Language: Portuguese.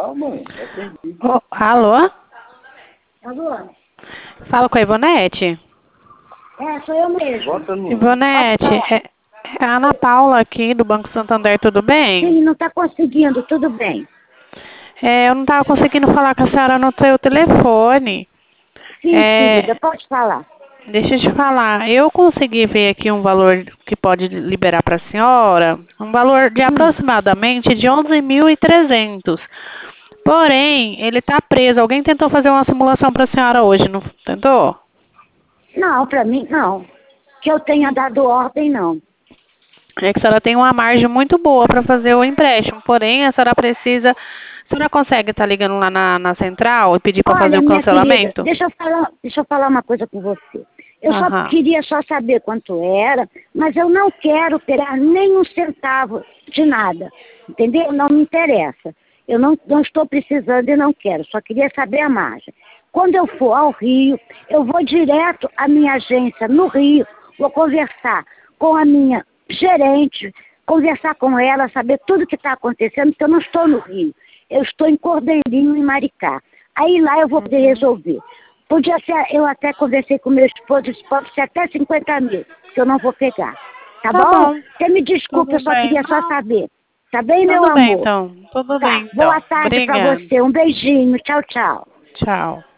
Alô? Alô? Fala com a Ivonete? Sou eu mesmo. Ivonete, é a Ana Paula aqui do Banco Santander, tudo bem? Sim, não está conseguindo, tudo bem. Eu não estava conseguindo falar com a senhora no seu telefone. Sim, querida, pode falar. Deixa eu te falar, eu consegui ver aqui um valor que pode liberar para a senhora, um valor de aproximadamente de 11.300. Porém, ele está preso. Alguém tentou fazer uma simulação para a senhora hoje, não tentou? Não, para mim, não. Que eu tenha dado ordem, não. É que a senhora tem uma margem muito boa para fazer o empréstimo, porém a senhora precisa... A senhora consegue estar ligando lá na central e pedir para fazer Olha, o minha querida, cancelamento? deixa eu falar uma coisa com você. Eu só queria saber quanto era, mas eu não quero pegar nem um centavo de nada, entendeu? Não me interessa. Eu não estou precisando e não quero, só queria saber a margem. Quando eu for ao Rio, eu vou direto à minha agência no Rio, vou conversar com a minha gerente, conversar com ela, saber tudo o que está acontecendo, porque eu não estou no Rio. Eu estou em Cordeirinho, em Maricá. Aí lá eu vou poder resolver. Podia ser, eu até conversei com meu esposo, pode ser até 50 mil, que eu não vou pegar. Tá bom? Você me desculpe, eu só queria só saber. Tá bem, meu amor? Tudo bem, então. Boa tarde pra você. Um beijinho. Tchau, tchau. Tchau.